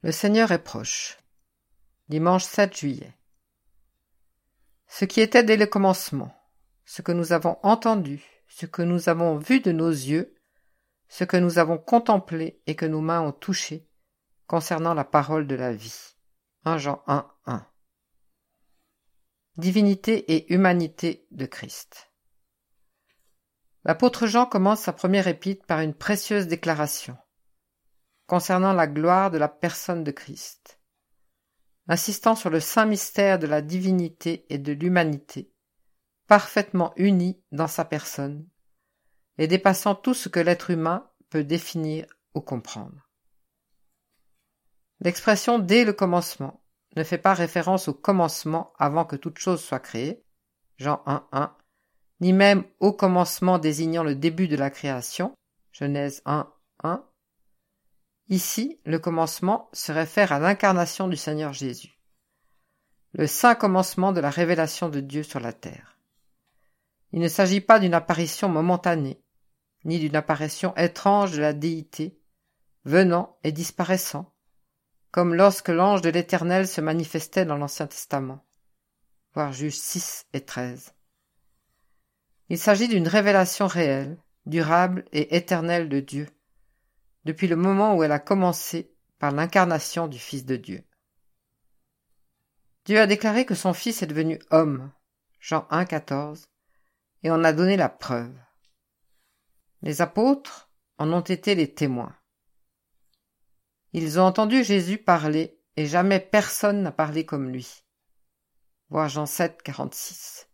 Le Seigneur est proche. Dimanche 7 juillet. Ce qui était dès le commencement, ce que nous avons entendu, ce que nous avons vu de nos yeux, ce que nous avons contemplé et que nos mains ont touché, concernant la parole de la vie. 1 Jean 1, 1. Divinité et humanité de Christ. L'apôtre Jean commence sa première épître par une précieuse déclaration concernant la gloire de la personne de Christ, insistant sur le saint mystère de la divinité et de l'humanité, parfaitement unis dans sa personne, et dépassant tout ce que l'être humain peut définir ou comprendre. L'expression « dès le commencement » ne fait pas référence au commencement avant que toute chose soit créée, Jean 1, 1, ni même au commencement désignant le début de la création, Genèse 1, 1. Ici, le commencement se réfère à l'incarnation du Seigneur Jésus, le saint commencement de la révélation de Dieu sur la terre. Il ne s'agit pas d'une apparition momentanée, ni d'une apparition étrange de la déité, venant et disparaissant, comme lorsque l'ange de l'Éternel se manifestait dans l'Ancien Testament, voir Juges 6 et 13. Il s'agit d'une révélation réelle, durable et éternelle de Dieu, depuis le moment où elle a commencé par l'incarnation du Fils de Dieu. Dieu a déclaré que son Fils est devenu homme, Jean 1, 14, et en a donné la preuve. Les apôtres en ont été les témoins. Ils ont entendu Jésus parler et jamais personne n'a parlé comme lui. Voir Jean 7, 46.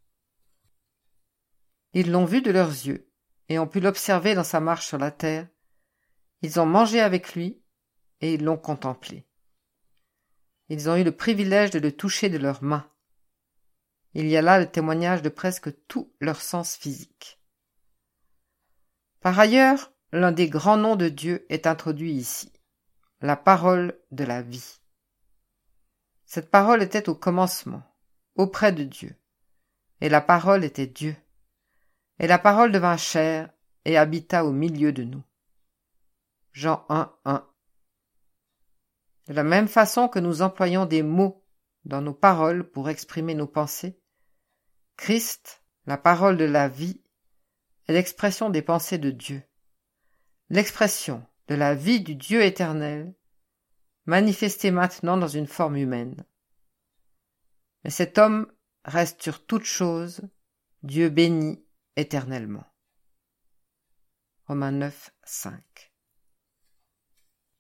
Ils l'ont vu de leurs yeux et ont pu l'observer dans sa marche sur la terre. Ils ont mangé avec lui et ils l'ont contemplé. Ils ont eu le privilège de le toucher de leurs mains. Il y a là le témoignage de presque tous leurs sens physiques. Par ailleurs, l'un des grands noms de Dieu est introduit ici, la parole de la vie. Cette parole était au commencement, auprès de Dieu, et la parole était Dieu. Et la parole devint chair et habita au milieu de nous. Jean 1, 1. De la même façon que nous employons des mots dans nos paroles pour exprimer nos pensées, Christ, la parole de la vie, est l'expression des pensées de Dieu, l'expression de la vie du Dieu éternel, manifestée maintenant dans une forme humaine. Mais cet homme reste sur toute chose, Dieu béni éternellement. Romains 9, 5.